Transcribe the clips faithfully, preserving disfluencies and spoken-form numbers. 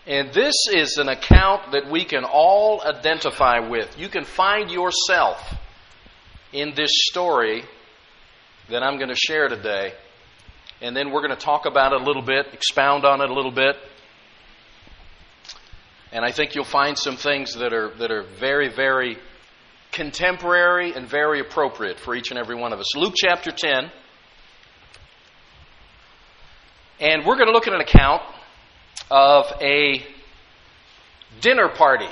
And this is an account that we can all identify with. You can find yourself in this story that I'm going to share today. And then we're going to talk about it a little bit, expound on it a little bit. And I think you'll find some things that are that are very, very contemporary and very appropriate for each and every one of us. Luke chapter ten. And we're going to look at an account of a dinner party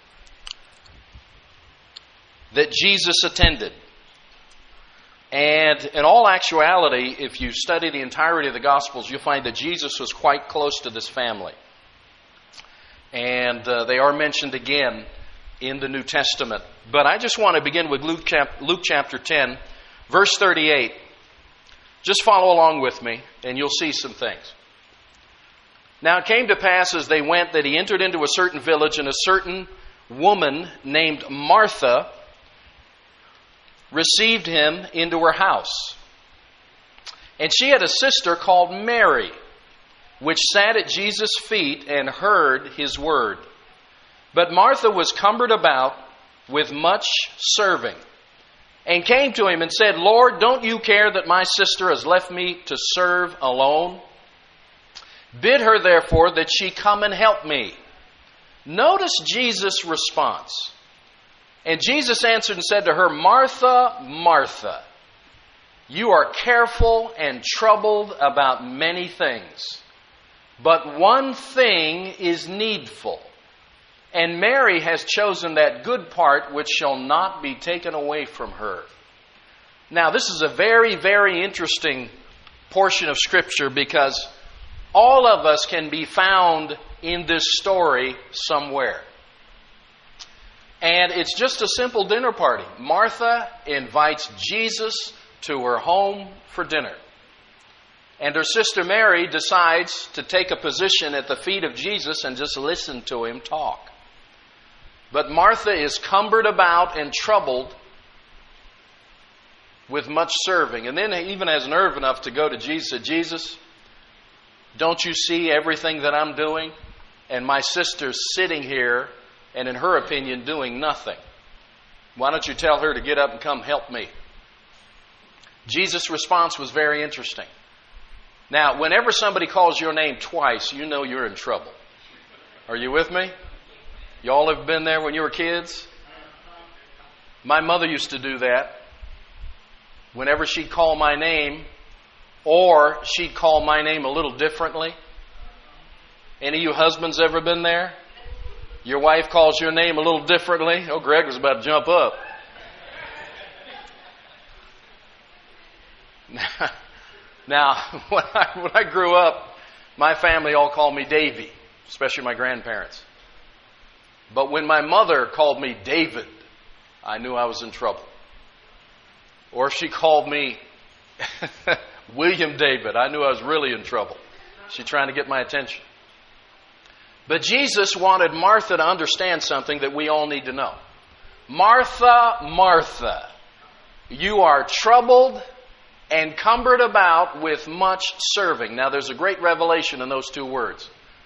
that Jesus attended. And in all actuality, if you study the entirety of the Gospels, you'll find that Jesus was quite close to this family. And uh, they are mentioned again in the New Testament. But I just want to begin with Luke, chap- Luke chapter ten, verse thirty-eight. Just follow along with me, and you'll see some things. Now it came to pass as they went that he entered into a certain village, and a certain woman named Martha received him into her house. And she had a sister called Mary, which sat at Jesus' feet and heard his word. But Martha was cumbered about with much serving, and came to him and said, Lord, don't you care that my sister has left me to serve alone? Bid her, therefore, that she come and help me. Notice Jesus' response. And Jesus answered and said to her, Martha, Martha, you are careful and troubled about many things, but one thing is needful. And Mary has chosen that good part which shall not be taken away from her. Now, this is a very, very interesting portion of Scripture, because all of us can be found in this story somewhere. And it's just a simple dinner party. Martha invites Jesus to her home for dinner. And her sister Mary decides to take a position at the feet of Jesus and just listen to him talk. But Martha is cumbered about and troubled with much serving. And then even has nerve enough to go to Jesus and say, Jesus, don't you see everything that I'm doing? And my sister's sitting here and, in her opinion, doing nothing. Why don't you tell her to get up and come help me? Jesus' response was very interesting. Now, whenever somebody calls your name twice, you know you're in trouble. Are you with me? Y'all have been there when you were kids? My mother used to do that. Whenever she'd call my name, or she'd call my name a little differently. Any of you husbands ever been there? Your wife calls your name a little differently. Oh, Greg was about to jump up. Now, when I, when I grew up, my family all called me Davy, especially my grandparents. But when my mother called me David, I knew I was in trouble. Or if she called me William David, I knew I was really in trouble. She's trying to get my attention. But Jesus wanted Martha to understand something that we all need to know. Martha, Martha, you are troubled and cumbered about with much serving. Now, there's a great revelation in those two words.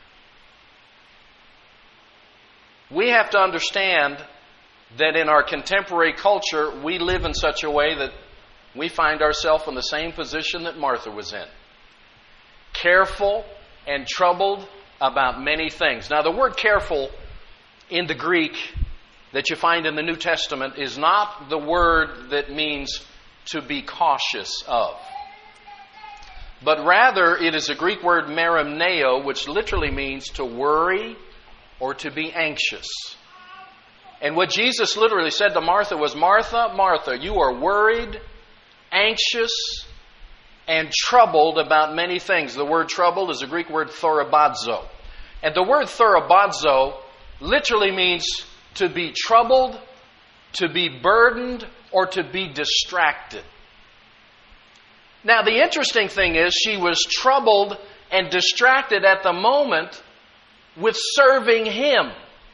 We have to understand that in our contemporary culture, we live in such a way that we find ourselves in the same position that Martha was in. Careful and troubled about many things. Now, the word careful in the Greek that you find in the New Testament is not the word that means to be cautious of. But rather, it is a Greek word merimneo, which literally means to worry or to be anxious. And what Jesus literally said to Martha was, Martha, Martha, you are worried, anxious, and troubled about many things. The word troubled is a Greek word thorobazo. And the word thorobazo literally means to be troubled, to be burdened, or to be distracted. Now, the interesting thing is she was troubled and distracted at the moment with serving Him.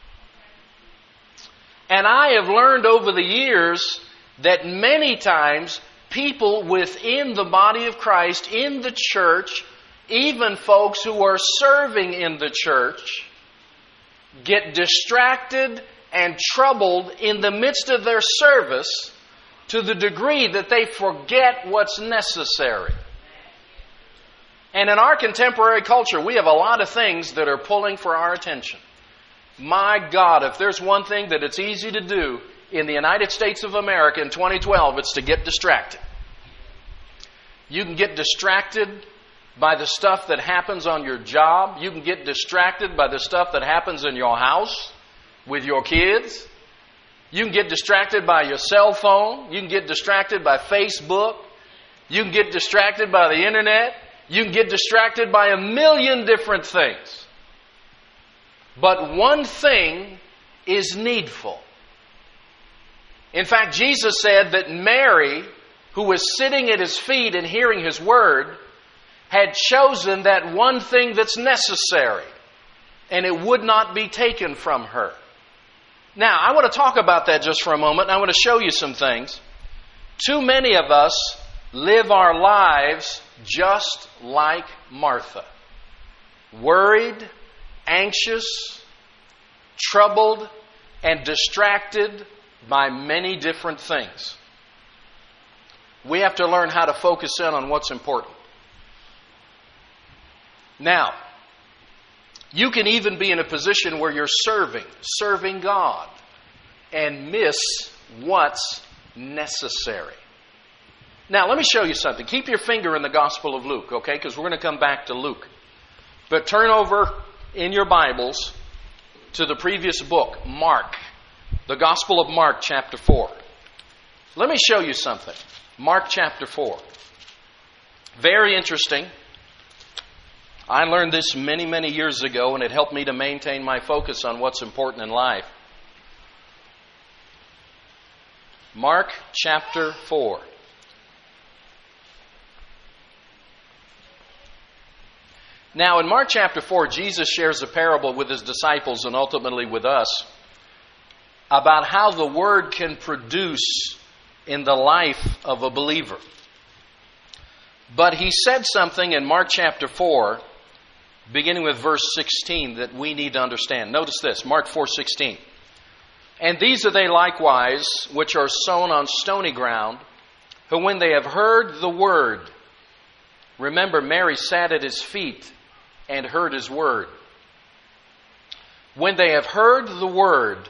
And I have learned over the years that many times people within the body of Christ, in the church, even folks who are serving in the church, get distracted and troubled in the midst of their service to the degree that they forget what's necessary. And in our contemporary culture, we have a lot of things that are pulling for our attention. My God, if there's one thing that it's easy to do in the United States of America in twenty twelve, it's to get distracted. You can get distracted by the stuff that happens on your job. You can get distracted by the stuff that happens in your house with your kids. You can get distracted by your cell phone. You can get distracted by Facebook. You can get distracted by the internet. You can get distracted by a million different things. But one thing is needful. In fact, Jesus said that Mary, who was sitting at His feet and hearing His word, had chosen that one thing that's necessary, and it would not be taken from her. Now, I want to talk about that just for a moment, and I want to show you some things. Too many of us live our lives just like Martha. Worried, anxious, troubled, and distracted by many different things. We have to learn how to focus in on what's important. Now, you can even be in a position where you're serving, serving God, and miss what's necessary. Now, let me show you something. Keep your finger in the Gospel of Luke, okay? Because we're going to come back to Luke. But turn over in your Bibles to the previous book, Mark. The Gospel of Mark, chapter four. Let me show you something. Mark chapter four. Very interesting. I learned this many, many years ago, and it helped me to maintain my focus on what's important in life. Mark chapter four. Now, in Mark chapter four, Jesus shares a parable with His disciples and ultimately with us about how the Word can produce in the life of a believer. But He said something in Mark chapter four, beginning with verse sixteen, that we need to understand. Notice this, Mark four sixteen. And these are they likewise, which are sown on stony ground, who when they have heard the word, remember Mary sat at His feet and heard His word. When they have heard the word,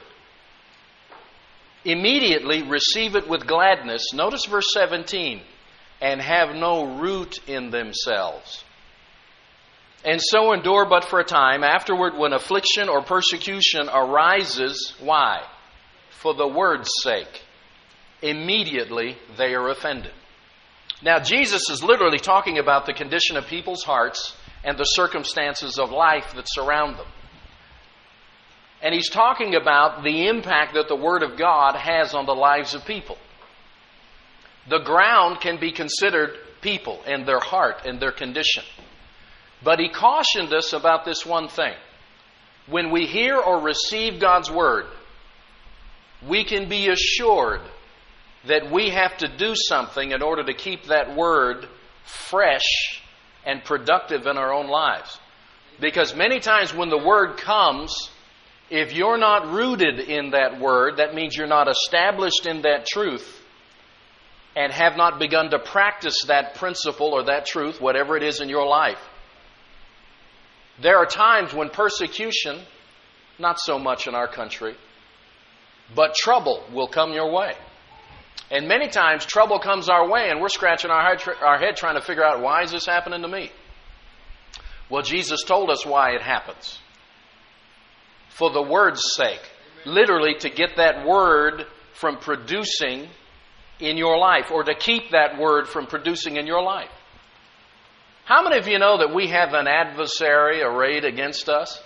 immediately receive it with gladness. Notice verse seventeen. And have no root in themselves. And so endure but for a time. Afterward, when affliction or persecution arises, why? For the word's sake. Immediately they are offended. Now, Jesus is literally talking about the condition of people's hearts and the circumstances of life that surround them. And He's talking about the impact that the Word of God has on the lives of people. The ground can be considered people and their heart and their condition. But He cautioned us about this one thing. When we hear or receive God's Word, we can be assured that we have to do something in order to keep that Word fresh and productive in our own lives. Because many times when the Word comes, if you're not rooted in that Word, that means you're not established in that truth, and have not begun to practice that principle or that truth, whatever it is in your life. There are times when persecution, not so much in our country, but trouble will come your way. And many times trouble comes our way and we're scratching our head, our head trying to figure out, why is this happening to me? Well, Jesus told us why it happens. For the word's sake. Literally to get that word from producing in your life, or to keep that word from producing in your life. How many of you know that we have an adversary arrayed against us?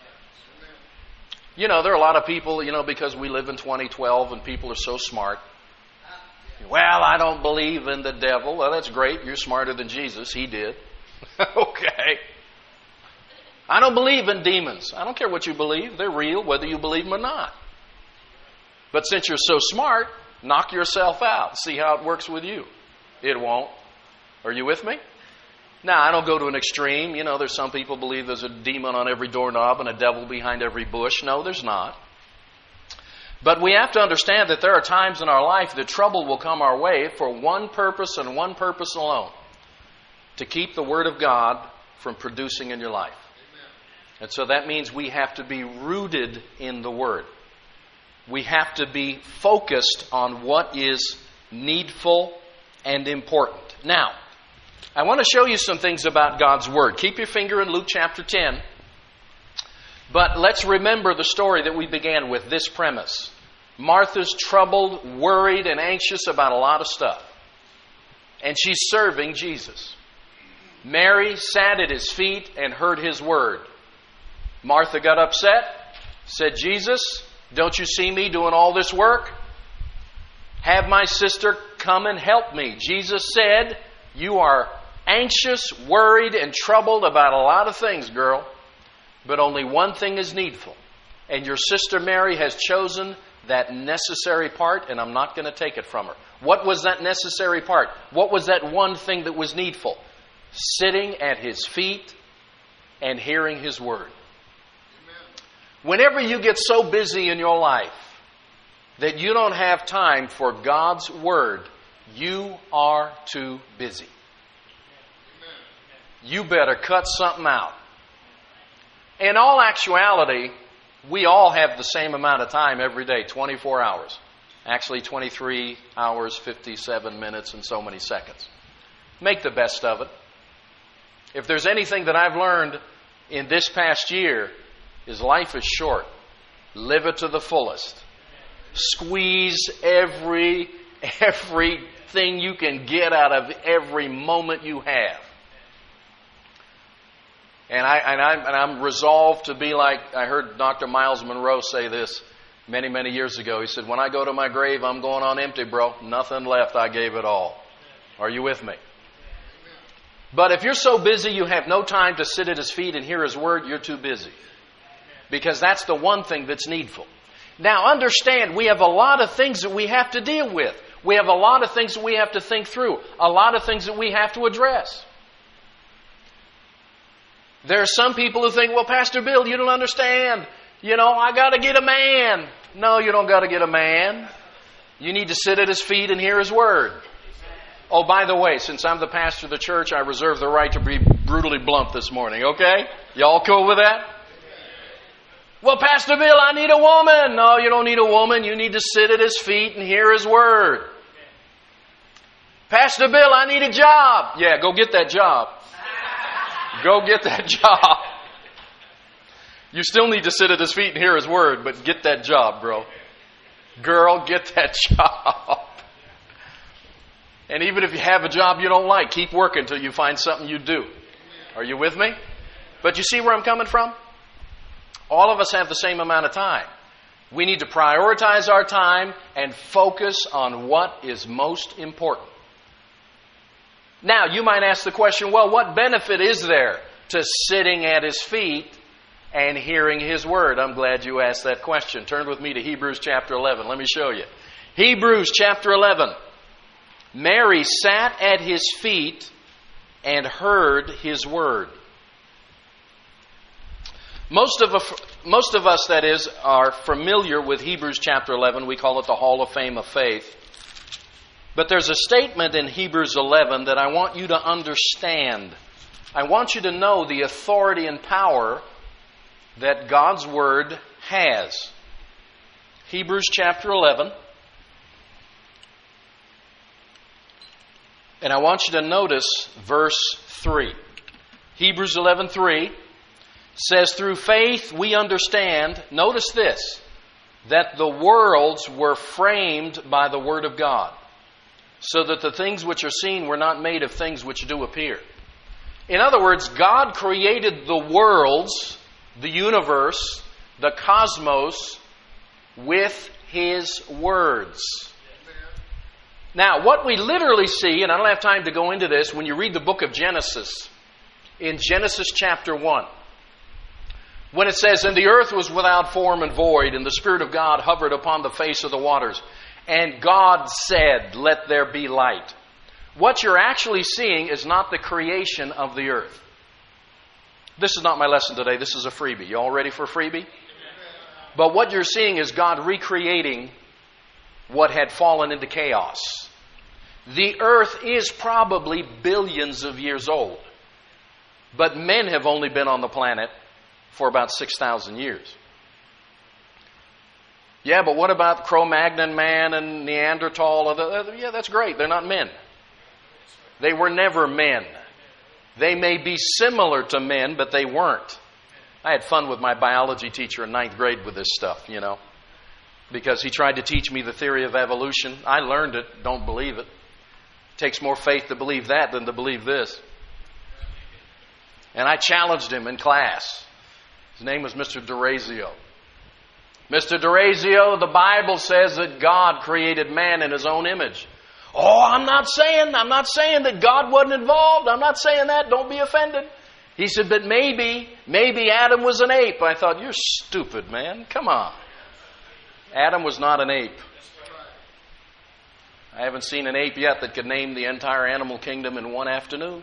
You know, there are a lot of people, you know, because we live in twenty twelve and people are so smart. Well, I don't believe in the devil. Well, that's great. You're smarter than Jesus. He did. Okay. I don't believe in demons. I don't care what you believe. They're real, whether you believe them or not. But since you're so smart, knock yourself out. See how it works with you. It won't. Are you with me? Now, I don't go to an extreme. You know, there's some people believe there's a demon on every doorknob and a devil behind every bush. No, there's not. But we have to understand that there are times in our life that trouble will come our way for one purpose and one purpose alone: to keep the Word of God from producing in your life. Amen. And so that means we have to be rooted in the Word. We have to be focused on what is needful and important. Now, I want to show you some things about God's Word. Keep your finger in Luke chapter ten. But let's remember the story that we began with, this premise. Martha's troubled, worried, and anxious about a lot of stuff. And she's serving Jesus. Mary sat at His feet and heard His word. Martha got upset, said, Jesus, don't you see me doing all this work? Have my sister come and help me. Jesus said, you are anxious, worried, and troubled about a lot of things, girl. But only one thing is needful. And your sister Mary has chosen that necessary part, and I'm not going to take it from her. What was that necessary part? What was that one thing that was needful? Sitting at His feet and hearing His word. Amen. Whenever you get so busy in your life that you don't have time for God's word, you are too busy. Amen. You better cut something out. In all actuality, we all have the same amount of time every day, twenty-four hours. Actually, twenty-three hours, fifty-seven minutes, and so many seconds. Make the best of it. If there's anything that I've learned in this past year, is life is short. Live it to the fullest. Squeeze every, everything you can get out of every moment you have. And, I, and, I'm, and I'm resolved to be like, I heard Doctor Miles Monroe say this many, many years ago. He said, when I go to my grave, I'm going on empty, bro. Nothing left. I gave it all. Are you with me? But if you're so busy you have no time to sit at His feet and hear His word, you're too busy. Because that's the one thing that's needful. Now understand, we have a lot of things that we have to deal with. We have a lot of things that we have to think through. A lot of things that we have to address. There are some people who think, well, Pastor Bill, you don't understand. You know, I got to get a man. No, you don't got to get a man. You need to sit at His feet and hear His word. Oh, by the way, since I'm the pastor of the church, I reserve the right to be brutally blunt this morning, okay? Y'all cool with that? Well, Pastor Bill, I need a woman. No, you don't need a woman. You need to sit at His feet and hear His word. Pastor Bill, I need a job. Yeah, go get that job. Go get that job. You still need to sit at His feet and hear His word, but get that job, bro. Girl, get that job. And even if you have a job you don't like, keep working until you find something you do. Are you with me? But you see where I'm coming from? All of us have the same amount of time. We need to prioritize our time and focus on what is most important. Now, you might ask the question, well, what benefit is there to sitting at His feet and hearing His word? I'm glad you asked that question. Turn with me to Hebrews chapter eleven. Let me show you. Hebrews chapter eleven. Mary sat at His feet and heard His word. Most of, most of us, that is, are familiar with Hebrews chapter eleven. We call it the Hall of Fame of Faith. But there's a statement in Hebrews eleven that I want you to understand. I want you to know the authority and power that God's Word has. Hebrews chapter eleven. And I want you to notice verse three. Hebrews eleven three says, through faith we understand, notice this, that the worlds were framed by the Word of God, so that the things which are seen were not made of things which do appear. In other words, God created the worlds, the universe, the cosmos, with His words. Now, what we literally see, and I don't have time to go into this, when you read the book of Genesis, in Genesis chapter one, when it says, and the earth was without form and void, and the Spirit of God hovered upon the face of the waters, and God said, let there be light. what you're actually seeing is not the creation of the earth. This is not my lesson today. This is a freebie. You all ready for a freebie? But what you're seeing is God recreating what had fallen into chaos. The earth is probably billions of years old. But men have only been on the planet for about six thousand years. Yeah, but what about Cro-Magnon man and Neanderthal? Yeah, that's great. They're not men. They were never men. They may be similar to men, but they weren't. I had fun with my biology teacher in ninth grade with this stuff, you know, because he tried to teach me the theory of evolution. I learned it. Don't believe it. It takes more faith to believe that than to believe this. And I challenged him in class. His name was Mister DeRazio. Mister DeRazio, the Bible says that God created man in His own image. Oh, I'm not saying, I'm not saying that God wasn't involved. I'm not saying that. Don't be offended. He said, but maybe, maybe Adam was an ape. I thought, you're stupid, man. Come on. Adam was not an ape. I haven't seen an ape yet that could name the entire animal kingdom in one afternoon.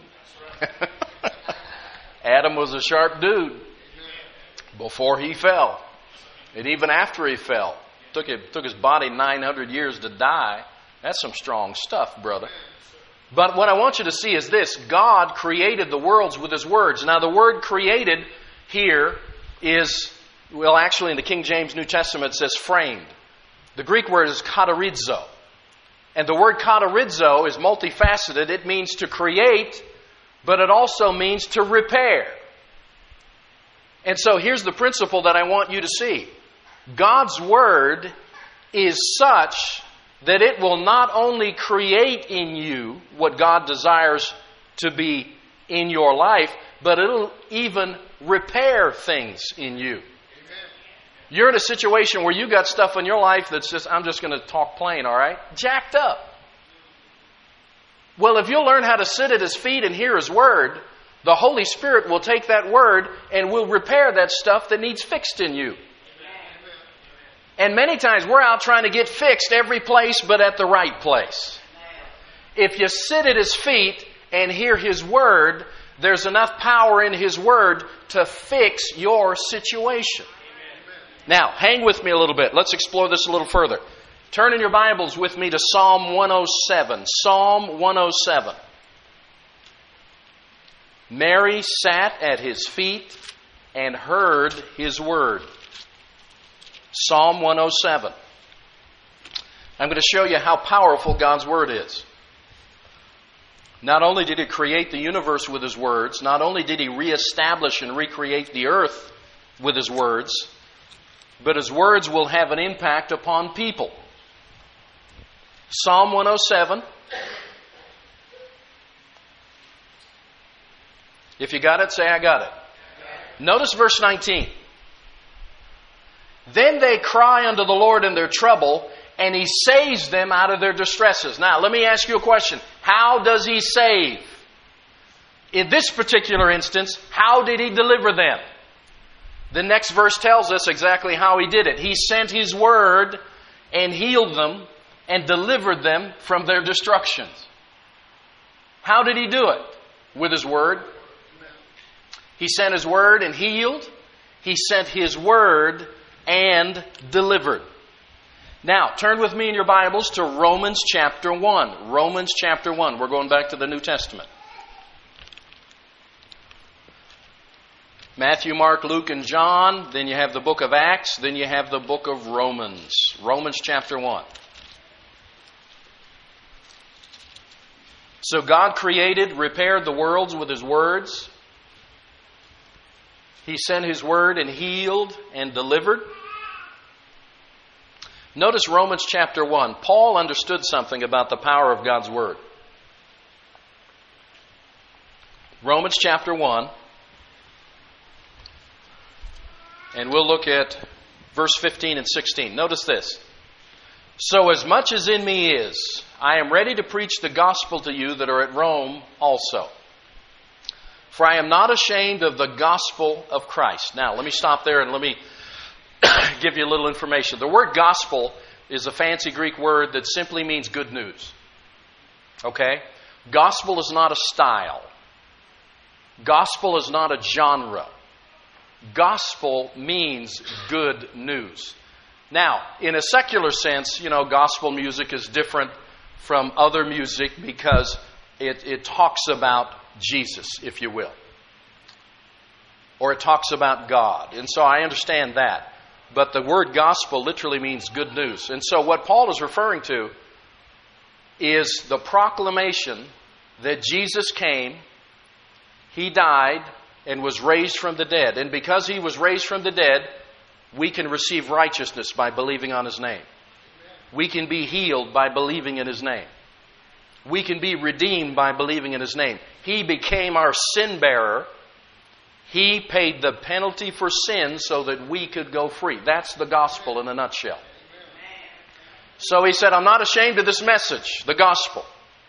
Adam was a sharp dude before he fell. And even after he fell. Took, it, took his body nine hundred years to die. That's some strong stuff, brother. But what I want you to see is this. God created the worlds with His words. Now, the word created here is, well, actually in the King James New Testament it says framed. The Greek word is katarizo. And the word katarizo is multifaceted. It means to create, but it also means to repair. And so here's the principle that I want you to see. God's Word is such that it will not only create in you what God desires to be in your life, but it'll even repair things in you. Amen. You're in a situation where you got stuff in your life that's just, I'm just going to talk plain, all right? Jacked up. Well, if you'll learn how to sit at His feet and hear His Word, the Holy Spirit will take that Word and will repair that stuff that needs fixed in you. And many times we're out trying to get fixed every place but at the right place. If you sit at His feet and hear His Word, there's enough power in His Word to fix your situation. Now, hang with me a little bit. Let's explore this a little further. Turn in your Bibles with me to Psalm one oh seven. Psalm one oh seven. Mary sat at His feet and heard His Word. Psalm one oh seven. I'm going to show you how powerful God's Word is. Not only did He create the universe with His words, not only did He reestablish and recreate the earth with His words, but His words will have an impact upon people. Psalm one oh seven. If you got it, say, I got it. Notice verse nineteen. Then they cry unto the Lord in their trouble, and He saves them out of their distresses. Now, let me ask you a question. How does He save? In this particular instance, how did He deliver them? The next verse tells us exactly how He did it. He sent His Word and healed them and delivered them from their destructions. How did He do it? With His Word. He sent His Word and healed. He sent His Word and delivered. Now, turn with me in your Bibles to Romans chapter one. Romans chapter one. We're going back to the New Testament. Matthew, Mark, Luke, and John. Then you have the book of Acts. Then you have the book of Romans. Romans chapter one. So God created, repaired the worlds with His words. He sent His Word and healed and delivered. Notice Romans chapter one. Paul understood something about the power of God's Word. Romans chapter one. And we'll look at verse fifteen and sixteen. Notice this. So as much as in me is, I am ready to preach the gospel to you that are at Rome also. For I am not ashamed of the gospel of Christ. Now, let me stop there and let me give you a little information. The word gospel is a fancy Greek word that simply means good news. Okay? Gospel is not a style. Gospel is not a genre. Gospel means good news. Now, in a secular sense, you know, gospel music is different from other music because it, it talks about Jesus, if you will. Or it talks about God. And so I understand that. But the word gospel literally means good news. And so what Paul is referring to is the proclamation that Jesus came, He died, and was raised from the dead. And because He was raised from the dead, we can receive righteousness by believing on His name. We can be healed by believing in His name. We can be redeemed by believing in His name. He became our sin bearer. He paid the penalty for sin so that we could go free. That's the gospel in a nutshell. So he said, I'm not ashamed of this message, the gospel.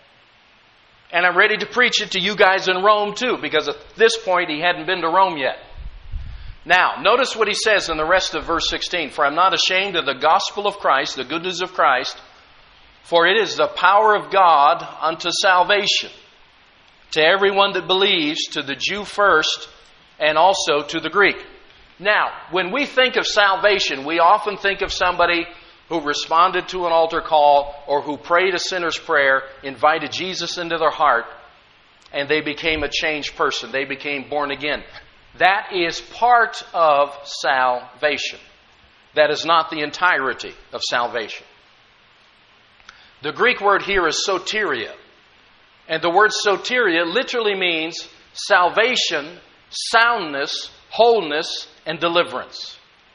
And I'm ready to preach it to you guys in Rome too, because at this point he hadn't been to Rome yet. Now, notice what he says in the rest of verse sixteen. For I'm not ashamed of the gospel of Christ, the good news of Christ, for it is the power of God unto salvation, to everyone that believes, to the Jew first, and also to the Greek. Now, when we think of salvation, we often think of somebody who responded to an altar call or who prayed a sinner's prayer, invited Jesus into their heart, and they became a changed person. They became born again. That is part of salvation. That is not the entirety of salvation. The Greek word here is soteria. And the word soteria literally means salvation, soundness, wholeness, and deliverance.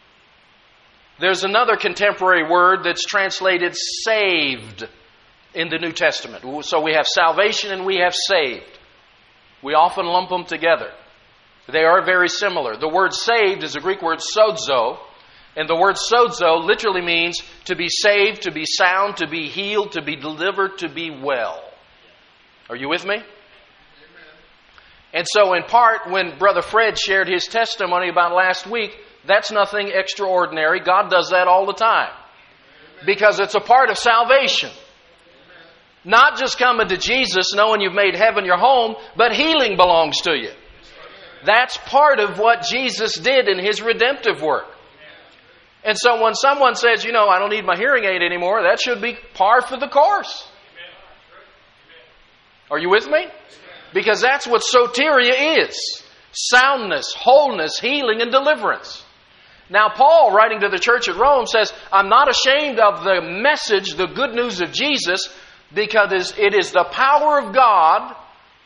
There's another contemporary word that's translated saved in the New Testament. So we have salvation and we have saved. We often lump them together. They are very similar. The word saved is a Greek word sozo. And the word sozo literally means to be saved, to be sound, to be healed, to be delivered, to be well. Are you with me? Amen. And so in part, when Brother Fred shared his testimony about last week, that's nothing extraordinary. God does that all the time. Amen. Because it's a part of salvation. Amen. Not just coming to Jesus knowing you've made heaven your home, but healing belongs to you. Amen. That's part of what Jesus did in His redemptive work. And so when someone says, you know, I don't need my hearing aid anymore, that should be par for the course. Are you with me? Because that's what soteria is. Soundness, wholeness, healing, and deliverance. Now Paul, writing to the church at Rome, says, I'm not ashamed of the message, the good news of Jesus, because it is the power of God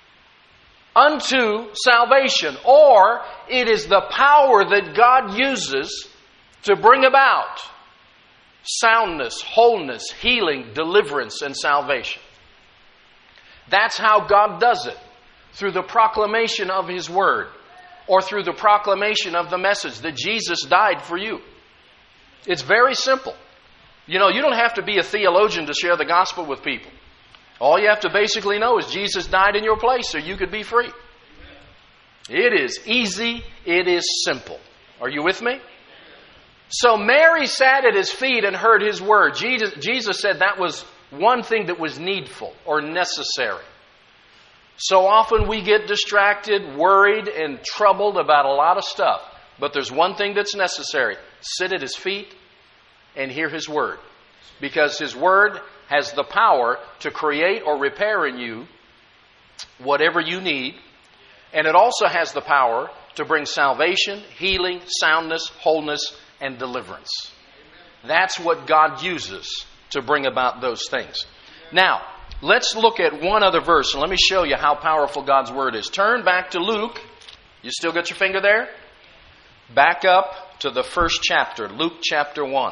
unto salvation. Or it is the power that God uses to bring about soundness, wholeness, healing, deliverance, and salvation. That's how God does it. Through the proclamation of His Word. Or through the proclamation of the message that Jesus died for you. It's very simple. You know, you don't have to be a theologian to share the gospel with people. All you have to basically know is Jesus died in your place so you could be free. It is easy. It is simple. Are you with me? So Mary sat at His feet and heard His word. Jesus, Jesus said that was one thing that was needful or necessary. So often we get distracted, worried, and troubled about a lot of stuff. But there's one thing that's necessary. Sit at His feet and hear His word. Because His word has the power to create or repair in you whatever you need. And it also has the power to bring salvation, healing, soundness, wholeness, and deliverance. That's what God uses to bring about those things. Now, let's look at one other verse, and let me show you how powerful God's Word is. Turn back to Luke. You still got your finger there? Back up to the first chapter, Luke chapter one.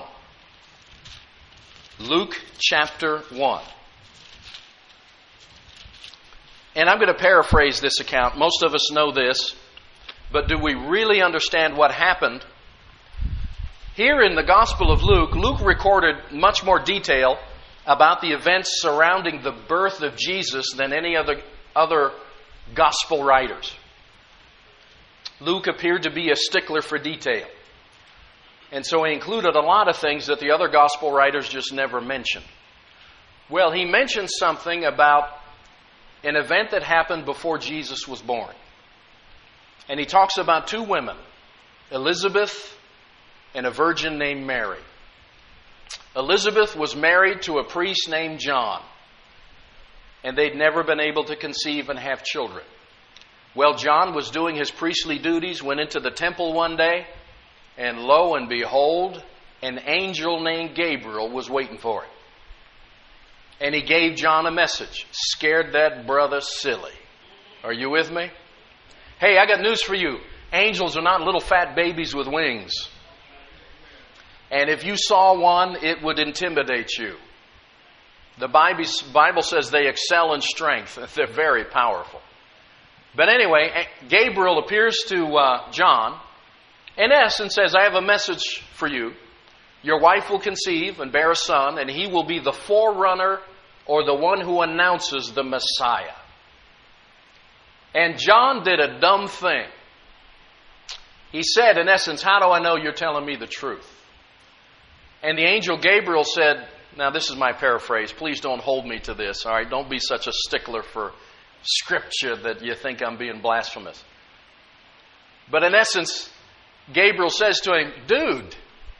Luke chapter one. And I'm going to paraphrase this account. Most of us know this, but do we really understand what happened? Here in the Gospel of Luke, Luke recorded much more detail about the events surrounding the birth of Jesus than any other, other gospel writers. Luke appeared to be a stickler for detail. And so he included a lot of things that the other gospel writers just never mentioned. Well, he mentioned something about an event that happened before Jesus was born. And he talks about two women, Elizabeth and a virgin named Mary. Elizabeth was married to a priest named John, and they'd never been able to conceive and have children. Well, John was doing his priestly duties, went into the temple one day, and lo and behold, an angel named Gabriel was waiting for him. And he gave John a message. Scared that brother silly. Are you with me? Hey, I got news for you. Angels are not little fat babies with wings. And if you saw one, it would intimidate you. The Bible says they excel in strength. They're very powerful. But anyway, Gabriel appears to uh, John, in essence says, I have a message for you. Your wife will conceive and bear a son, and he will be the forerunner or the one who announces the Messiah. And John did a dumb thing. He said, in essence, how do I know you're telling me the truth? And the angel Gabriel said, now this is my paraphrase, please don't hold me to this, all right? Don't be such a stickler for Scripture that you think I'm being blasphemous. But in essence, Gabriel says to him, dude,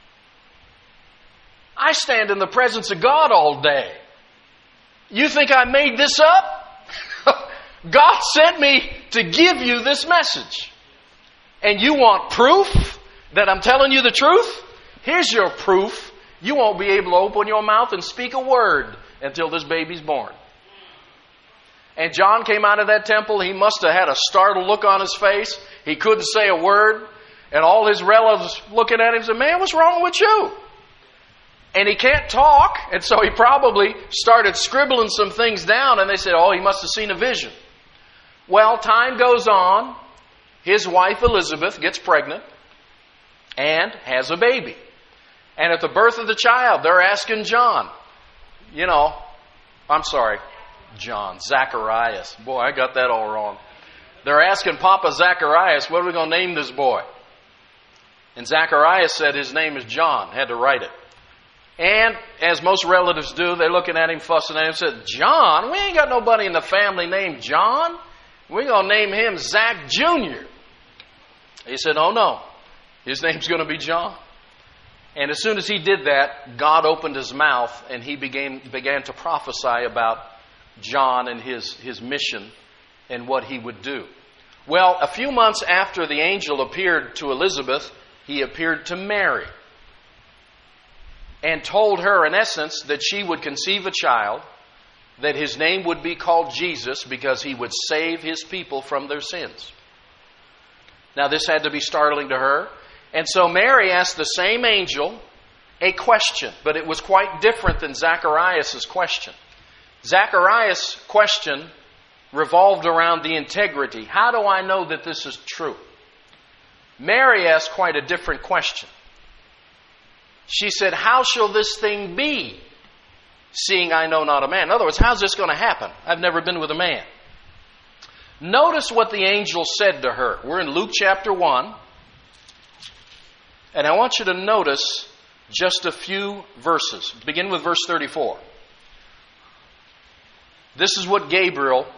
I stand in the presence of God all day. You think I made this up? God sent me to give you this message. And you want proof that I'm telling you the truth? Here's your proof. You won't be able to open your mouth and speak a word until this baby's born. And John came out of that temple. He must have had a startled look on his face. He couldn't say a word. And all his relatives looking at him said, man, what's wrong with you? And he can't talk. And so he probably started scribbling some things down. And they said, oh, he must have seen a vision. Well, time goes on. His wife Elizabeth gets pregnant and has a baby. And at the birth of the child, they're asking John, you know, I'm sorry, John, Zacharias. Boy, I got that all wrong. They're asking Papa Zacharias, what are we going to name this boy? And Zacharias said his name is John, had to write it. And as most relatives do, they're looking at him, fussing at him, said, John? We ain't got nobody in the family named John. We're going to name him Zach Junior He said, oh no, his name's going to be John. And as soon as he did that, God opened his mouth and he began, began to prophesy about John and his, his mission and what he would do. Well, a few months after the angel appeared to Elizabeth, he appeared to Mary and told her, in essence, that she would conceive a child, that his name would be called Jesus because he would save his people from their sins. Now, this had to be startling to her. And so Mary asked the same angel a question, but it was quite different than Zacharias' question. Zacharias' question revolved around the integrity. How do I know that this is true? Mary asked quite a different question. She said, how shall this thing be, seeing I know not a man? In other words, how's this going to happen? I've never been with a man. Notice what the angel said to her. We're in Luke chapter one. And I want you to notice just a few verses. Begin with verse thirty-four. This is what Gabriel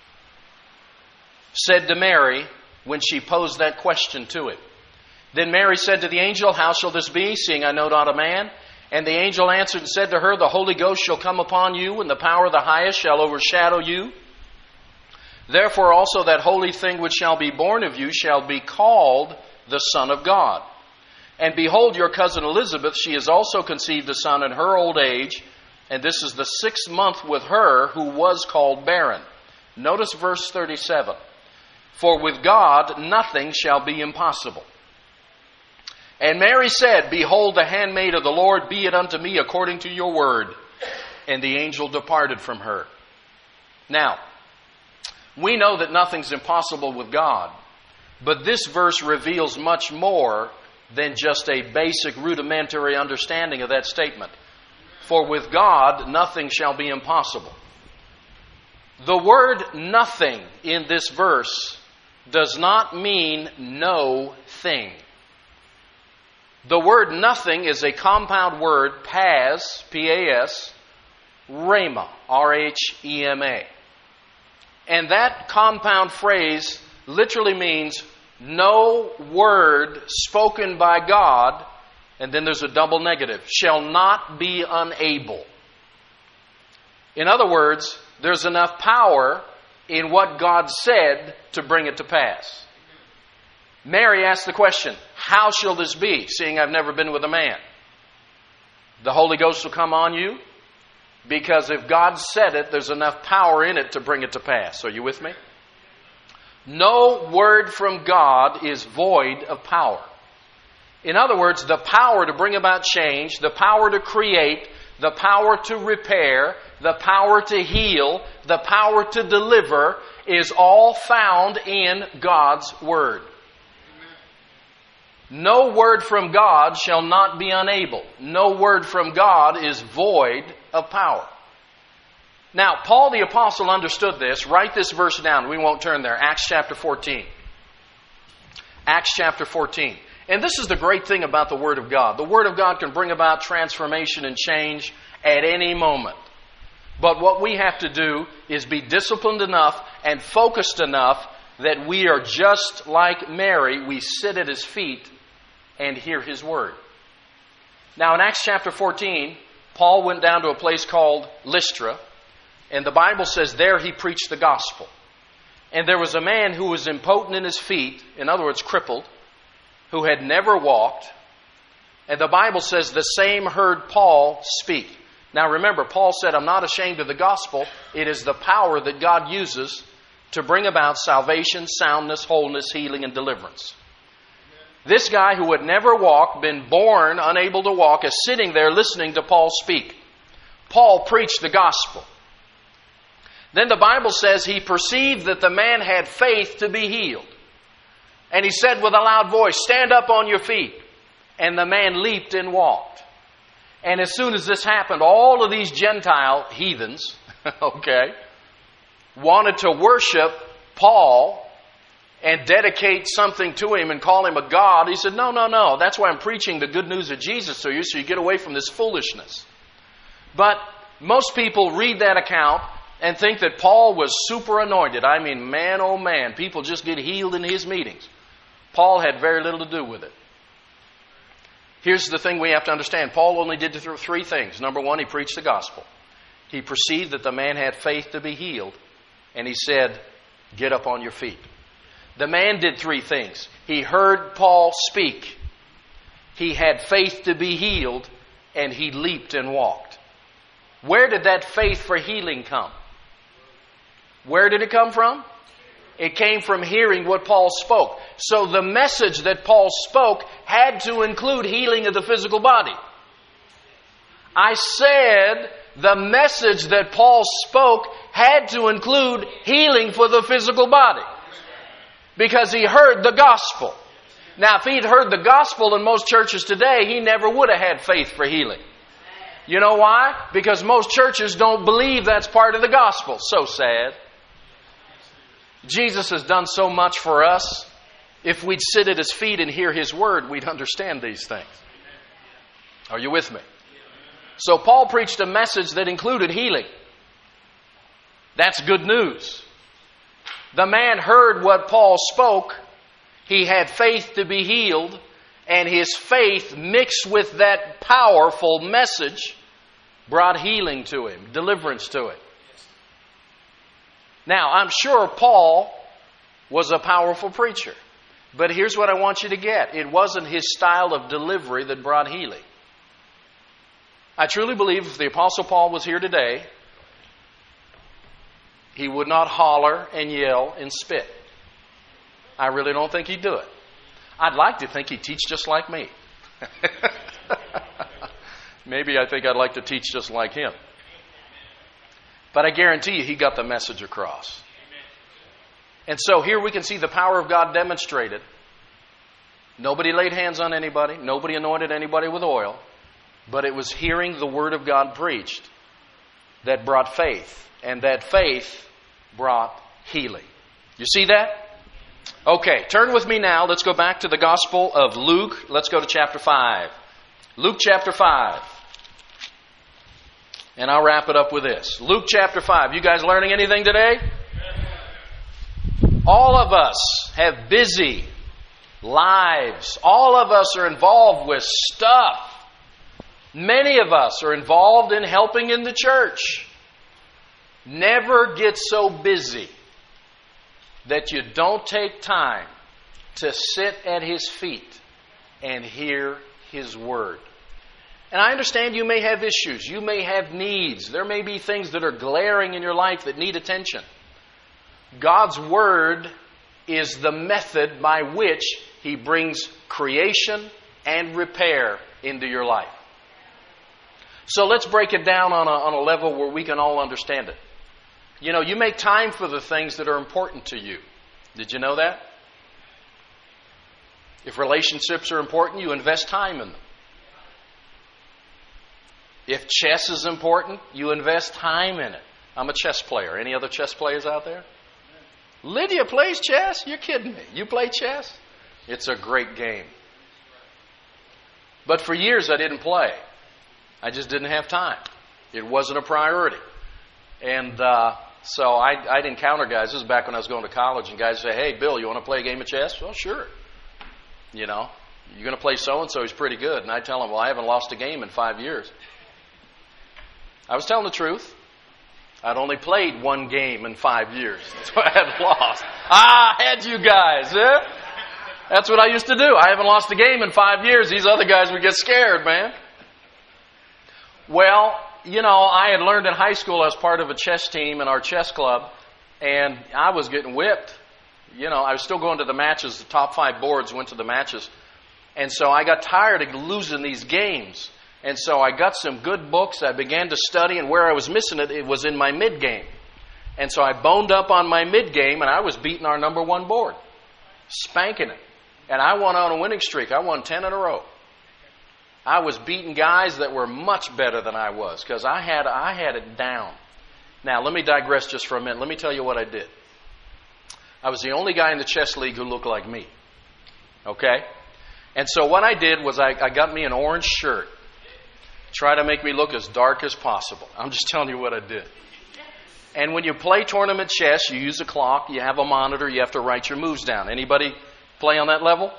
said to Mary when she posed that question to him. Then Mary said to the angel, how shall this be, seeing I know not a man? And the angel answered and said to her, the Holy Ghost shall come upon you, and the power of the highest shall overshadow you. Therefore also that holy thing which shall be born of you shall be called the Son of God. And behold, your cousin Elizabeth, she has also conceived a son in her old age, and this is the sixth month with her who was called barren. Notice verse thirty-seven. For with God nothing shall be impossible. And Mary said, behold, the handmaid of the Lord, be it unto me according to your word. And the angel departed from her. Now, we know that nothing's impossible with God, but this verse reveals much more than just a basic rudimentary understanding of that statement. For with God, nothing shall be impossible. The word nothing in this verse does not mean no thing. The word nothing is a compound word, pas, P A S, rhema, R H E M A. And that compound phrase literally means no word spoken by God, and then there's a double negative, shall not be unable. In other words, there's enough power in what God said to bring it to pass. Mary asked the question, how shall this be, seeing I've never been with a man? The Holy Ghost will come on you, because if God said it, there's enough power in it to bring it to pass. Are you with me? No word from God is void of power. In other words, the power to bring about change, the power to create, the power to repair, the power to heal, the power to deliver is all found in God's Word. No word from God shall not be unable. No word from God is void of power. Now, Paul the Apostle understood this. Write this verse down. We won't turn there. Acts chapter fourteen. Acts chapter fourteen. And this is the great thing about the Word of God. The Word of God can bring about transformation and change at any moment. But what we have to do is be disciplined enough and focused enough that we are just like Mary. We sit at His feet and hear His Word. Now in Acts chapter fourteen, Paul went down to a place called Lystra, and the Bible says there he preached the gospel. And there was a man who was impotent in his feet, in other words, crippled, who had never walked. And the Bible says the same heard Paul speak. Now remember, Paul said, I'm not ashamed of the gospel. It is the power that God uses to bring about salvation, soundness, wholeness, healing, and deliverance. This guy who had never walked, been born unable to walk, is sitting there listening to Paul speak. Paul preached the gospel. Then the Bible says he perceived that the man had faith to be healed. And he said with a loud voice, stand up on your feet. And the man leaped and walked. And as soon as this happened, all of these Gentile heathens, okay, wanted to worship Paul and dedicate something to him and call him a god. He said, no, no, no. That's why I'm preaching the good news of Jesus to you, so you get away from this foolishness. But most people read that account and think that Paul was super anointed. I mean, man, oh man, people just get healed in his meetings. Paul had very little to do with it. Here's the thing we have to understand. Paul only did three things. Number one, he preached the gospel. He perceived that the man had faith to be healed. And he said, get up on your feet. The man did three things. He heard Paul speak. He had faith to be healed. And he leaped and walked. Where did that faith for healing come? Where did it come from? It came from hearing what Paul spoke. So the message that Paul spoke had to include healing of the physical body. I said the message that Paul spoke had to include healing for the physical body. Because he heard the gospel. Now, if he'd heard the gospel in most churches today, he never would have had faith for healing. You know why? Because most churches don't believe that's part of the gospel. So sad. Jesus has done so much for us. If we'd sit at His feet and hear His word, we'd understand these things. Are you with me? So Paul preached a message that included healing. That's good news. The man heard what Paul spoke. He had faith to be healed. And his faith mixed with that powerful message brought healing to him, deliverance to him. Now, I'm sure Paul was a powerful preacher. But here's what I want you to get. It wasn't his style of delivery that brought healing. I truly believe if the Apostle Paul was here today, he would not holler and yell and spit. I really don't think he'd do it. I'd like to think he'd teach just like me. Maybe I think I'd like to teach just like him. But I guarantee you he got the message across. And so here we can see the power of God demonstrated. Nobody laid hands on anybody. Nobody anointed anybody with oil. But it was hearing the Word of God preached that brought faith. And that faith brought healing. You see that? Okay, turn with me now. Let's go back to the Gospel of Luke. Let's go to chapter five. Luke chapter five. And I'll wrap it up with this. Luke chapter five. You guys learning anything today? All of us have busy lives. All of us are involved with stuff. Many of us are involved in helping in the church. Never get so busy that you don't take time to sit at His feet and hear His Word. And I understand you may have issues. You may have needs. There may be things that are glaring in your life that need attention. God's Word is the method by which He brings creation and repair into your life. So let's break it down on a, on a level where we can all understand it. You know, you make time for the things that are important to you. Did you know that? If relationships are important, you invest time in them. If chess is important, you invest time in it. I'm a chess player. Any other chess players out there? Lydia plays chess? You're kidding me. You play chess? It's a great game. But for years I didn't play. I just didn't have time. It wasn't a priority. And uh, so I'd, I'd encounter guys. This is back when I was going to college. And guys say, hey, Bill, you want to play a game of chess? Well, sure. You know, you're going to play so-and-so. He's pretty good. And I tell him, well, I haven't lost a game in five years. I was telling the truth. I'd only played one game in five years. So I had lost. Ah, I had you guys. Eh? That's what I used to do. I haven't lost a game in five years. These other guys would get scared, man. Well, you know, I had learned in high school as part of a chess team in our chess club, and I was getting whipped. You know, I was still going to the matches. The top five boards went to the matches. And so I got tired of losing these games. And so I got some good books. I began to study, and where I was missing it, it was in my mid-game. And so I boned up on my mid-game, and I was beating our number one board, spanking it. And I went on a winning streak. I won ten in a row. I was beating guys that were much better than I was because I had I had it down. Now, let me digress just for a minute. Let me tell you what I did. I was the only guy in the chess league who looked like me. Okay? And so what I did was I, I got me an orange shirt. Try to make me look as dark as possible. I'm just telling you what I did. And when you play tournament chess, you use a clock, you have a monitor, you have to write your moves down. Anybody play on that level?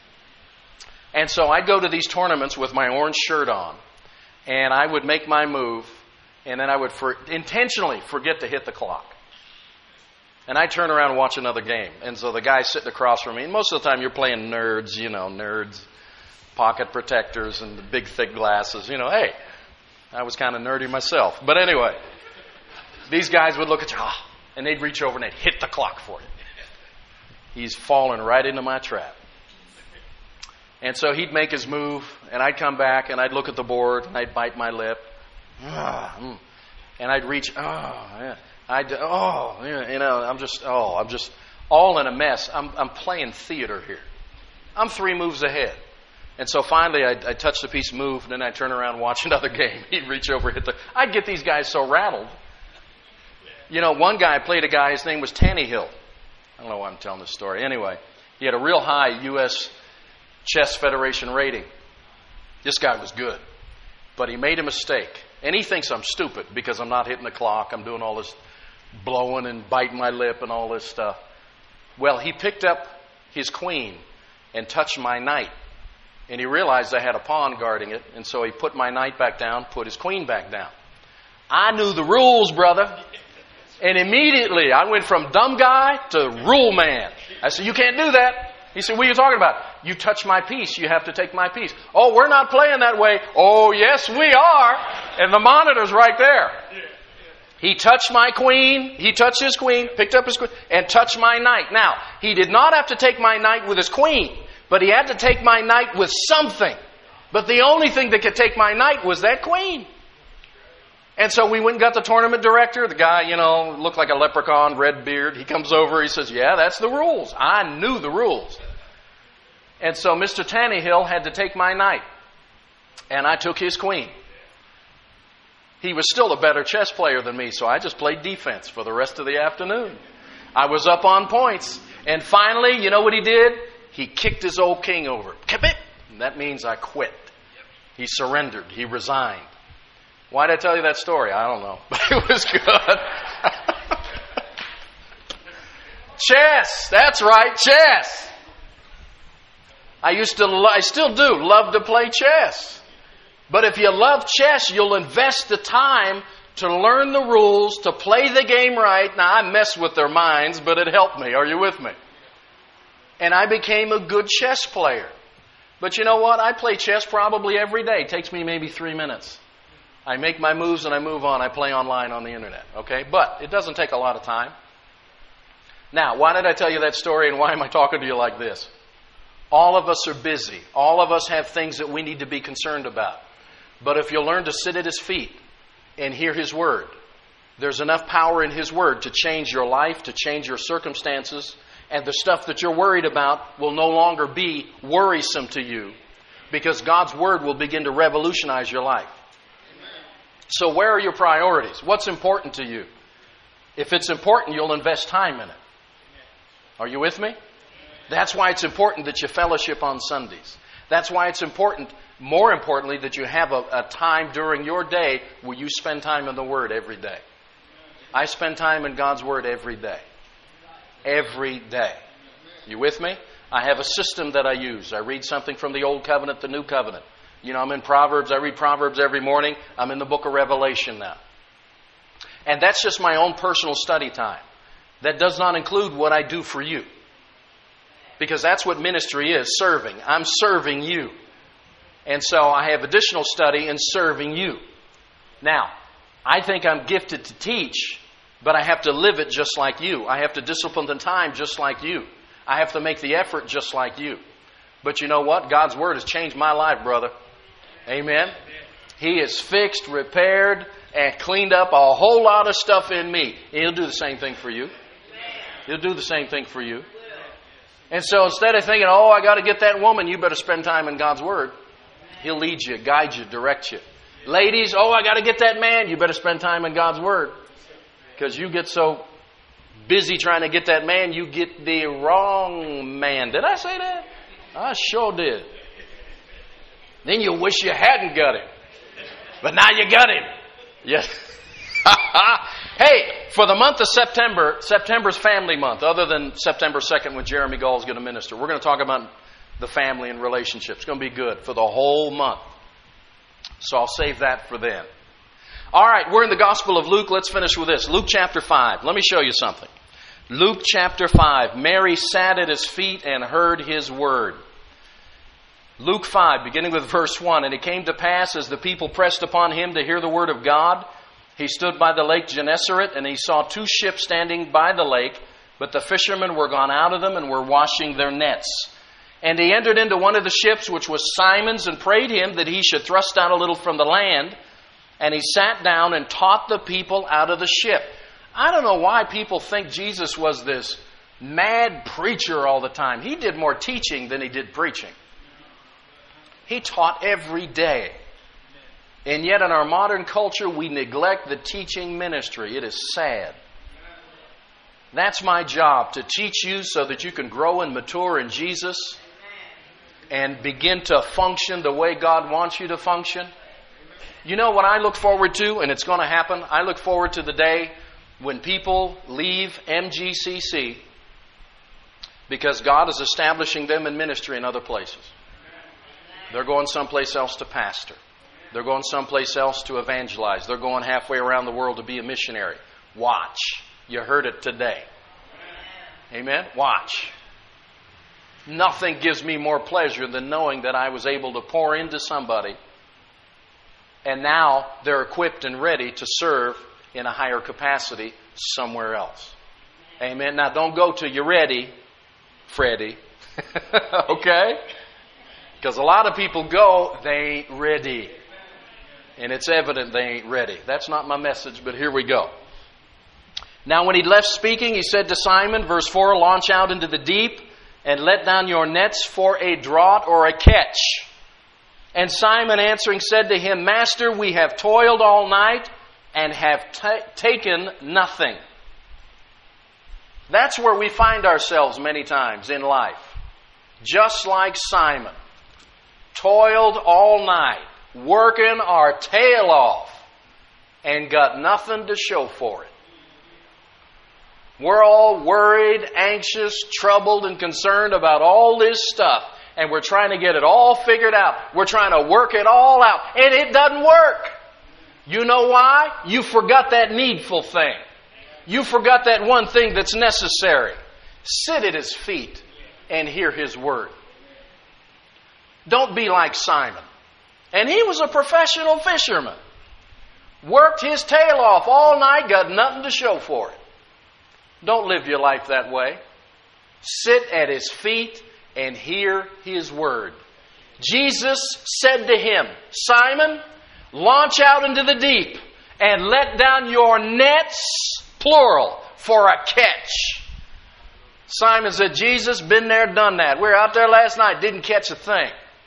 And so I'd go to these tournaments with my orange shirt on, and I would make my move, and then I would for, intentionally forget to hit the clock. And I'd turn around and watch another game. And so the guy sitting across from me, and most of the time you're playing nerds, you know, nerds, pocket protectors and the big thick glasses. You know, hey, I was kind of nerdy myself. But anyway, these guys would look at you, oh, and they'd reach over and they'd hit the clock for you. He's fallen right into my trap. And so he'd make his move, and I'd come back, and I'd look at the board, and I'd bite my lip. And I'd reach, oh, yeah. I'd, oh, you know, I'm just, oh, I'm just all in a mess. I'm, I'm playing theater here. I'm three moves ahead. And so finally, I'd, I'd touch the piece, move, and then I'd turn around and watch another game. He'd reach over, hit the... I'd get these guys so rattled. You know, one guy played a guy, his name was Tannehill. I don't know why I'm telling this story. Anyway, he had a real high U S Chess Federation rating. This guy was good. But he made a mistake. And he thinks I'm stupid because I'm not hitting the clock. I'm doing all this blowing and biting my lip and all this stuff. Well, he picked up his queen and touched my knight. And he realized I had a pawn guarding it. And so he put my knight back down, put his queen back down. I knew the rules, brother. And immediately I went from dumb guy to rule man. I said, you can't do that. He said, what are you talking about? You touch my piece, you have to take my piece. Oh, we're not playing that way. Oh, yes, we are. And the monitor's right there. He touched my queen, he touched his queen, picked up his queen, and touched my knight. Now, he did not have to take my knight with his queen, but he had to take my knight with something. But the only thing that could take my knight was that queen. And so we went and got the tournament director. The guy, you know, looked like a leprechaun, red beard. He comes over, he says, yeah, that's the rules. I knew the rules. And so Mister Tannehill had to take my knight. And I took his queen. He was still a better chess player than me, so I just played defense for the rest of the afternoon. I was up on points. And finally, you know what he did? He kicked his old king over. And that means I quit. He surrendered. He resigned. Why did I tell you that story? I don't know. But it was good. Chess. That's right, chess. I used to, lo- I still do, love to play chess. But if you love chess, you'll invest the time to learn the rules, to play the game right. Now, I mess with their minds, but it helped me. Are you with me? And I became a good chess player. But you know what? I play chess probably every day. It takes me maybe three minutes. I make my moves and I move on. I play online on the internet. Okay? But it doesn't take a lot of time. Now, why did I tell you that story and why am I talking to you like this? All of us are busy. All of us have things that we need to be concerned about. But if you'll learn to sit at His feet and hear His Word, there's enough power in His Word to change your life, to change your circumstances, and the stuff that you're worried about will no longer be worrisome to you because God's Word will begin to revolutionize your life. So where are your priorities? What's important to you? If it's important, you'll invest time in it. Are you with me? That's why it's important that you fellowship on Sundays. That's why it's important, more importantly, that you have a, a time during your day where you spend time in the Word every day. I spend time in God's Word every day. Every day. You with me? I have a system that I use. I read something from the Old Covenant, the New Covenant. You know, I'm in Proverbs. I read Proverbs every morning. I'm in the book of Revelation now. And that's just my own personal study time. That does not include what I do for you. Because that's what ministry is, serving. I'm serving you. And so I have additional study in serving you. Now, I think I'm gifted to teach, but I have to live it just like you. I have to discipline the time just like you. I have to make the effort just like you. But you know what? God's Word has changed my life, brother. Amen? He has fixed, repaired, and cleaned up a whole lot of stuff in me. He'll do the same thing for you. He'll do the same thing for you. And so instead of thinking, oh, I got to get that woman, you better spend time in God's Word. He'll lead you, guide you, direct you. Ladies, oh, I got to get that man, you better spend time in God's Word. Because you get so busy trying to get that man, you get the wrong man. Did I say that? I sure did. Then you wish you hadn't got him. But now you got him. Yes. Hey, for the month of September, September's family month, other than September second when Jeremy Gall is going to minister. We're going to talk about the family and relationships. It's going to be good for the whole month. So I'll save that for then. All right, we're in the Gospel of Luke. Let's finish with this. Luke chapter five. Let me show you something. Luke chapter five. Mary sat at His feet and heard His word. Luke five, beginning with verse one. And it came to pass as the people pressed upon Him to hear the word of God, He stood by the lake Gennesaret, and He saw two ships standing by the lake, but the fishermen were gone out of them and were washing their nets. And He entered into one of the ships, which was Simon's, and prayed Him that He should thrust out a little from the land. And He sat down and taught the people out of the ship. I don't know why people think Jesus was this mad preacher all the time. He did more teaching than He did preaching. He taught every day. And yet in our modern culture, we neglect the teaching ministry. It is sad. That's my job, to teach you so that you can grow and mature in Jesus and begin to function the way God wants you to function. You know what I look forward to, and it's going to happen? I look forward to the day when people leave M G C C because God is establishing them in ministry in other places. They're going someplace else to pastor. They're going someplace else to evangelize. They're going halfway around the world to be a missionary. Watch. You heard it today. Amen? Watch. Nothing gives me more pleasure than knowing that I was able to pour into somebody and now they're equipped and ready to serve in a higher capacity somewhere else. Amen? Now don't go till you're ready, Freddie. Okay? Because a lot of people go, they ain't ready. And it's evident they ain't ready. That's not my message, but here we go. Now when He left speaking, He said to Simon, verse four, launch out into the deep and let down your nets for a draught or a catch. And Simon answering said to Him, Master, we have toiled all night and have t- taken nothing. That's where we find ourselves many times in life. Just like Simon. Toiled all night, working our tail off, and got nothing to show for it. We're all worried, anxious, troubled, and concerned about all this stuff. And we're trying to get it all figured out. We're trying to work it all out. And it doesn't work. You know why? You forgot that needful thing. You forgot that one thing that's necessary. Sit at His feet and hear His word. Don't be like Simon. And he was a professional fisherman. Worked his tail off all night, got nothing to show for it. Don't live your life that way. Sit at His feet and hear His word. Jesus said to him, Simon, launch out into the deep and let down your nets, plural, for a catch. Simon said, Jesus, been there, done that. We were out there last night, didn't catch a thing.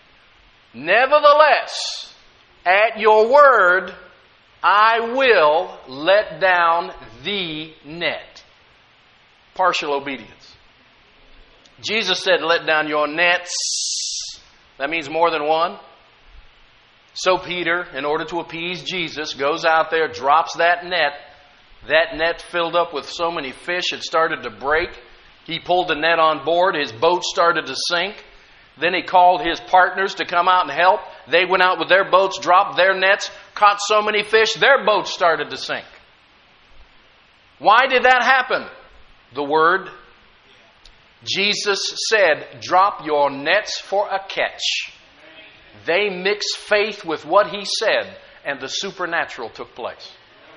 Nevertheless, at your word, I will let down the net. Partial obedience. Jesus said, let down your nets. That means more than one. So Peter, in order to appease Jesus, goes out there, drops that net. That net filled up with so many fish, it started to break. He pulled the net on board. His boat started to sink. Then he called his partners to come out and help. They went out with their boats, dropped their nets, caught so many fish, their boats started to sink. Why did that happen? The word. Jesus said, drop your nets for a catch. They mixed faith with what He said, and the supernatural took place.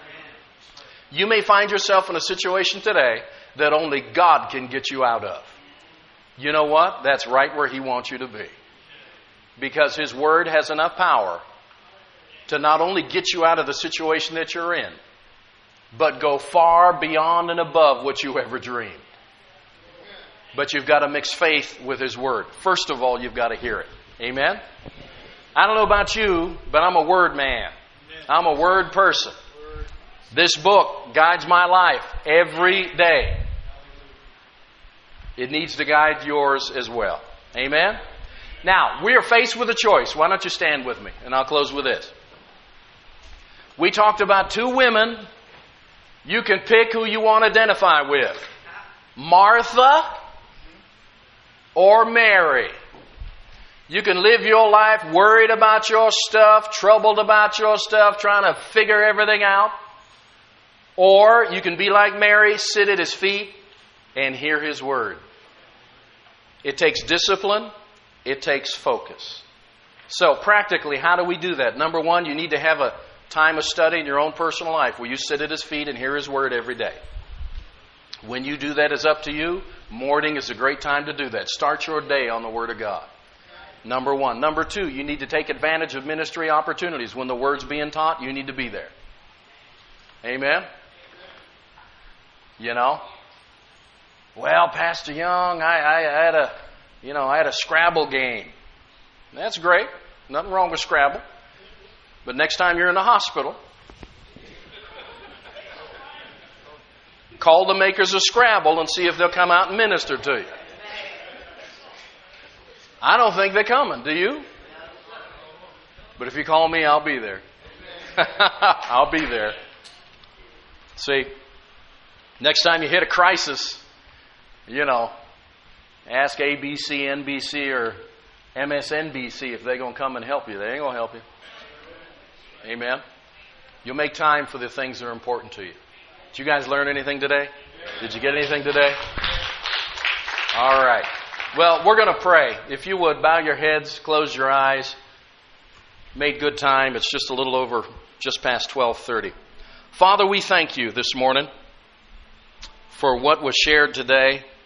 You may find yourself in a situation today that only God can get you out of. You know what? That's right where He wants you to be. Because His word has enough power to not only get you out of the situation that you're in, but go far beyond and above what you ever dreamed. But you've got to mix faith with His word. First of all, you've got to hear it. Amen? I don't know about you, but I'm a word man. I'm a word person. This book guides my life every day. It needs to guide yours as well. Amen? Now, we are faced with a choice. Why don't you stand with me? And I'll close with this. We talked about two women. You can pick who you want to identify with. Martha or Mary. You can live your life worried about your stuff, troubled about your stuff, trying to figure everything out. Or you can be like Mary, sit at His feet and hear His word. It takes discipline. It takes focus. So practically, how do we do that? Number one, you need to have a time of study in your own personal life where you sit at His feet and hear His word every day. When you do that, it's up to you. Morning is a great time to do that. Start your day on the Word of God. Number one. Number two, you need to take advantage of ministry opportunities. When the Word's being taught, you need to be there. Amen? You know? Well, Pastor Young, I, I had a, you know, I had a Scrabble game. That's great. Nothing wrong with Scrabble. But next time you're in the hospital, call the makers of Scrabble and see if they'll come out and minister to you. I don't think they're coming, do you? But if you call me, I'll be there. I'll be there. See, next time you hit a crisis, you know, ask A B C, N B C, or M S N B C if they're going to come and help you. They ain't going to help you. Amen? You'll make time for the things that are important to you. Did you guys learn anything today? Did you get anything today? All right. Well, we're going to pray. If you would, bow your heads, close your eyes. Made good time. It's just a little over, just past twelve thirty. Father, we thank you this morning for what was shared today.